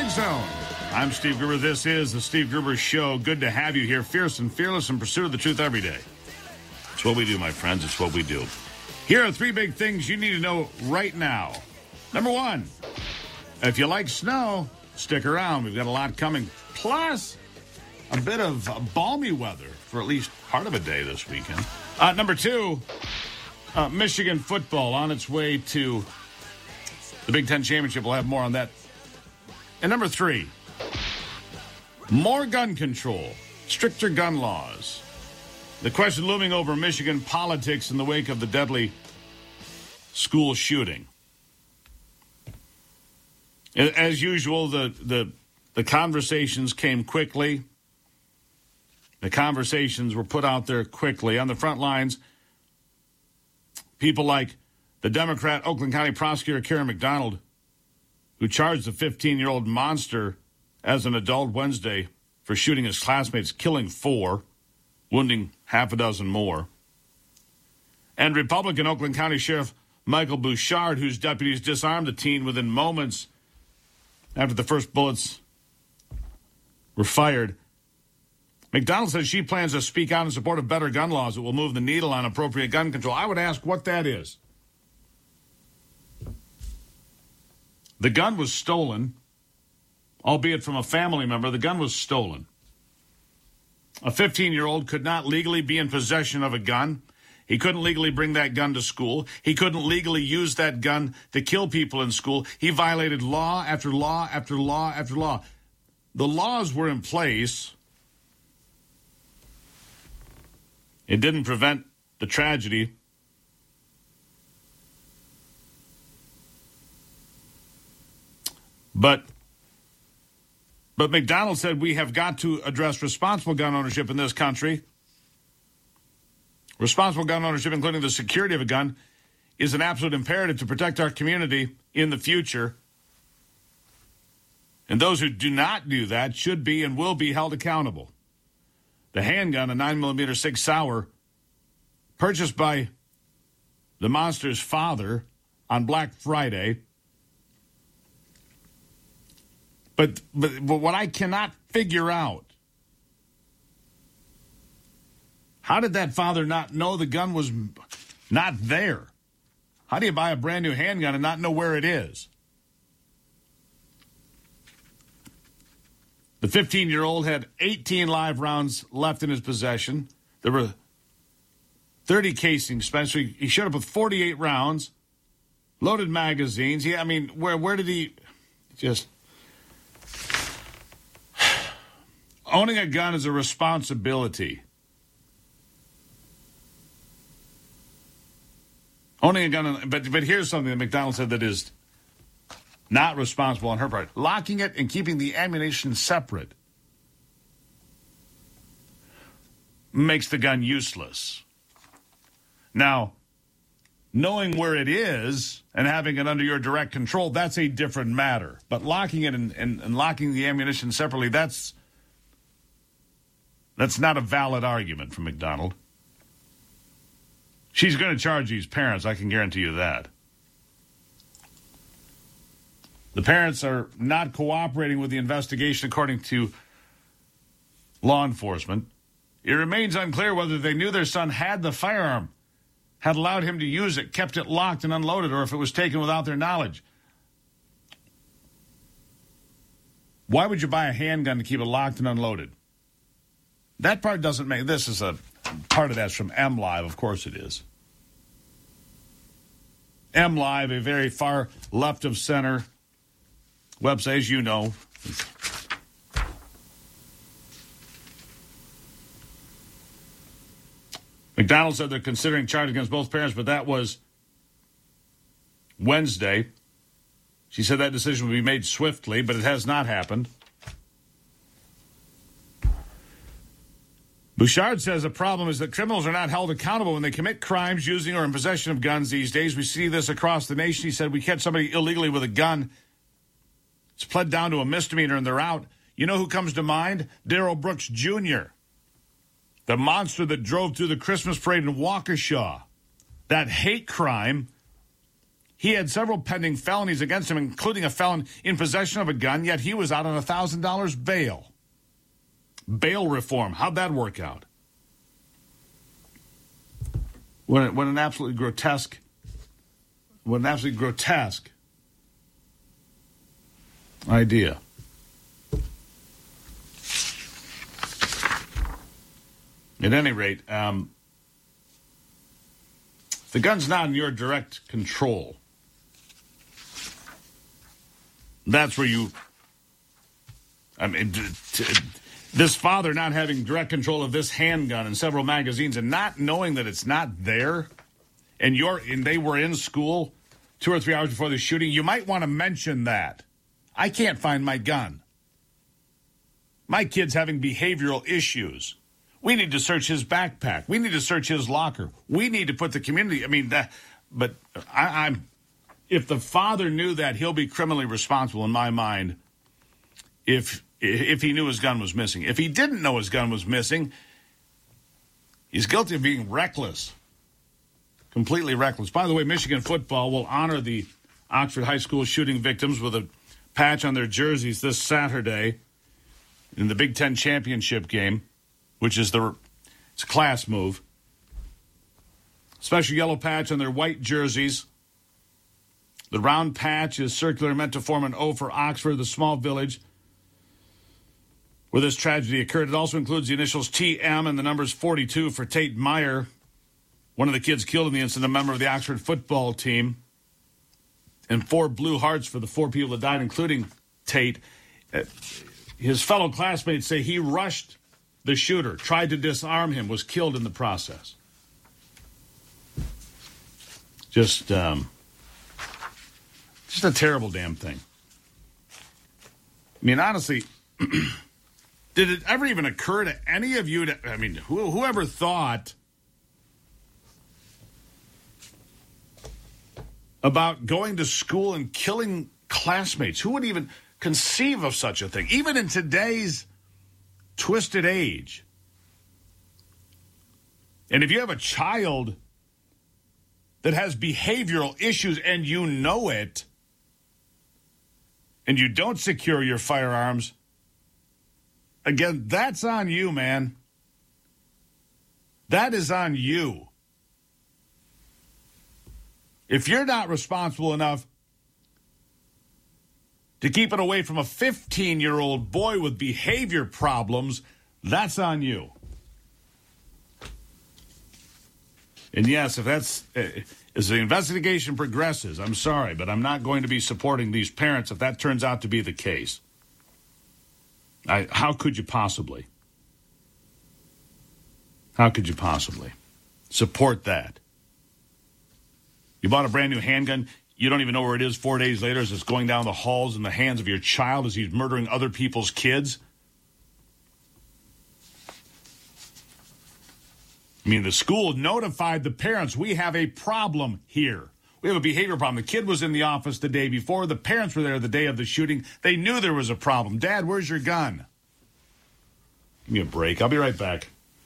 Strike Zone. I'm Steve Gruber. This is the Steve Gruber Show. Good to have you here, fierce and fearless in pursuit of the truth every day. It's what we do, my friends. It's what we do. Here are three big things you need to know right now. Number one, if you like snow, stick around. We've got a lot coming. Plus, a bit of balmy weather for at least part of a day this weekend. Number two, Michigan football on its way to the Big Ten Championship. We'll have more on that. And number three, more gun control, stricter gun laws. The question looming over Michigan politics in the wake of the deadly school shooting. As usual, the conversations came quickly. The conversations were put out there quickly. On the front lines, people like the Democrat Oakland County prosecutor Karen McDonald, who charged the 15-year-old monster as an adult Wednesday for shooting his classmates, killing 4, wounding half a dozen more. And Republican Oakland County Sheriff Michael Bouchard, whose deputies disarmed the teen within moments after the first bullets were fired. McDonald says she plans to speak out in support of better gun laws that will move the needle on appropriate gun control. I would ask what that is. The gun was stolen, albeit from a family member. The gun was stolen. A 15-year-old could not legally be in possession of a gun. He couldn't legally bring that gun to school. He couldn't legally use that gun to kill people in school. He violated law after law after law after law. The laws were in place. It didn't prevent the tragedy. But McDonald said we have got to address responsible gun ownership in this country. Responsible gun ownership, including the security of a gun, is an absolute imperative to protect our community in the future. And those who do not do that should be and will be held accountable. The handgun, a 9mm Sig Sauer, purchased by the monster's father on Black Friday. But what I cannot figure out, how did that father not know the gun was not there? How do you buy a brand new handgun and not know where it is? The 15-year-old had 18 live rounds left in his possession. There were 30 casings spent, so he showed up with 48 rounds, loaded magazines. Yeah, I mean, where did he just... Owning a gun is a responsibility. Owning a gun, but here's something that McDonald said that is not responsible on her part. Locking it and keeping the ammunition separate makes the gun useless. Now, knowing where it is and having it under your direct control, that's a different matter. But locking it and locking the ammunition separately, that's not a valid argument from McDonald. She's going to charge these parents, I can guarantee you that. The parents are not cooperating with the investigation, according to law enforcement. It remains unclear whether they knew their son had the firearm, had allowed him to use it, kept it locked and unloaded, or if it was taken without their knowledge. Why would you buy a handgun to keep it locked and unloaded? That part doesn't make... This is a part of that's from MLive. Of course it is. MLive, a very far left of center website, as you know. McDonald said they're considering charges against both parents, but that was Wednesday. She said that decision would be made swiftly, but it has not happened. Bouchard says the problem is that criminals are not held accountable when they commit crimes using or in possession of guns these days. We see this across the nation. He said we catch somebody illegally with a gun. It's pled down to a misdemeanor and they're out. You know who comes to mind? Darrell Brooks Jr., the monster that drove through the Christmas parade in Waukesha. That hate crime He had several pending felonies against him, including a felon in possession of a gun, yet he was out on $1,000 bail. Bail reform, how'd that work out? What an absolutely grotesque idea. At any rate, the gun's not in your direct control. That's where this father not having direct control of this handgun and several magazines and not knowing that it's not there, and they were in school 2 or 3 hours before the shooting, you might want to mention that. I can't find my gun. My kid's having behavioral issues. We need to search his backpack. We need to search his locker. We need to put the community. If the father knew that, he'll be criminally responsible in my mind. If he knew his gun was missing, if he didn't know his gun was missing, he's guilty of being reckless, completely reckless. By the way, Michigan football will honor the Oxford High School shooting victims with a patch on their jerseys this Saturday in the Big Ten championship game, which is it's a class move. Special yellow patch on their white jerseys. The round patch is circular, meant to form an O for Oxford, the small village where this tragedy occurred. It also includes the initials TM and the numbers 42 for Tate Meyer, one of the kids killed in the incident, a member of the Oxford football team, and 4 blue hearts for the 4 people that died, including Tate. His fellow classmates say he rushed the shooter, tried to disarm him, was killed in the process. Just a terrible damn thing. I mean, honestly, did it ever even occur to any of you whoever thought about going to school and killing classmates? Who would even conceive of such a thing? Even in today's twisted age. And if you have a child that has behavioral issues and you know it, and you don't secure your firearms, again, that's on you, man. That is on you. If you're not responsible enough to keep it away from a 15-year-old boy with behavior problems, that's on you. And yes, as the investigation progresses, I'm sorry, but I'm not going to be supporting these parents if that turns out to be the case. How could you possibly? How could you possibly support that? You bought a brand new handgun. You don't even know where it is 4 days later as it's going down the halls in the hands of your child as he's murdering other people's kids. I mean, the school notified the parents, we have a problem here. We have a behavior problem. The kid was in the office the day before. The parents were there the day of the shooting. They knew there was a problem. Dad, where's your gun? Give me a break. I'll be right back.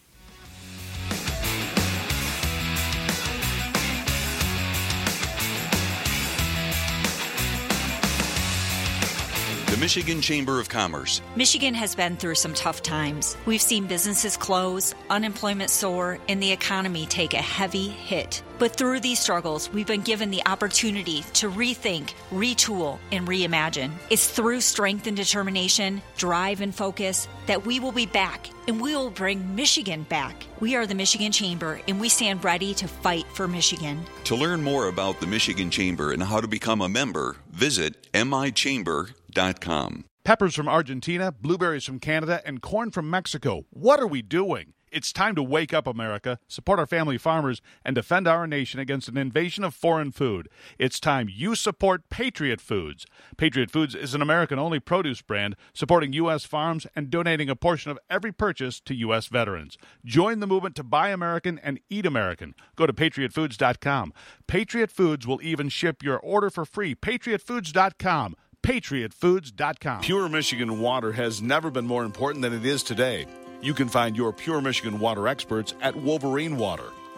The Michigan Chamber of Commerce. Michigan has been through some tough times. We've seen businesses close, unemployment soar, and the economy take a heavy hit. But through these struggles, we've been given the opportunity to rethink, retool, and reimagine. It's through strength and determination, drive and focus, that we will be back, and we will bring Michigan back. We are the Michigan Chamber, and we stand ready to fight for Michigan. To learn more about the Michigan Chamber and how to become a member, visit michamber.com. Peppers from Argentina, blueberries from Canada, and corn from Mexico. What are we doing? It's time to wake up, America, support our family farmers, and defend our nation against an invasion of foreign food. It's time you support Patriot Foods. Patriot Foods is an American-only produce brand supporting U.S. farms and donating a portion of every purchase to U.S. veterans. Join the movement to buy American and eat American. Go to patriotfoods.com. Patriot Foods will even ship your order for free. patriotfoods.com. patriotfoods.com. Pure Michigan water has never been more important than it is today. You can find your Pure Michigan water experts at Wolverine Water.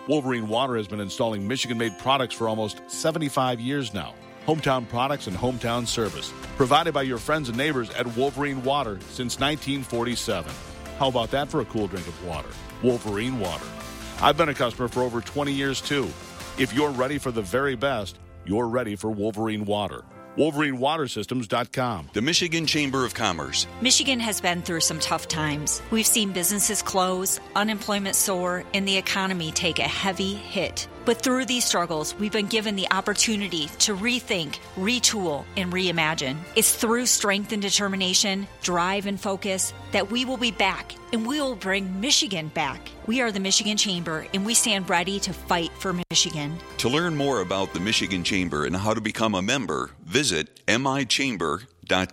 Wolverine Water has been installing Michigan-made products for almost 75 years now. Hometown products and hometown service provided by your friends and neighbors at Wolverine Water since 1947. How about that for a cool drink of water? Wolverine Water. I've been a customer for over 20 years, too. If you're ready for the very best, you're ready for Wolverine Water. WolverineWaterSystems.com. The Michigan Chamber of Commerce. Michigan has been through some tough times. We've seen businesses close, unemployment soar, and the economy take a heavy hit. But through these struggles, we've been given the opportunity to rethink, retool, and reimagine. It's through strength and determination, drive and focus that we will be back, and we will bring Michigan back. We are the Michigan Chamber, and we stand ready to fight for Michigan. To learn more about the Michigan Chamber and how to become a member, visit michamber.com.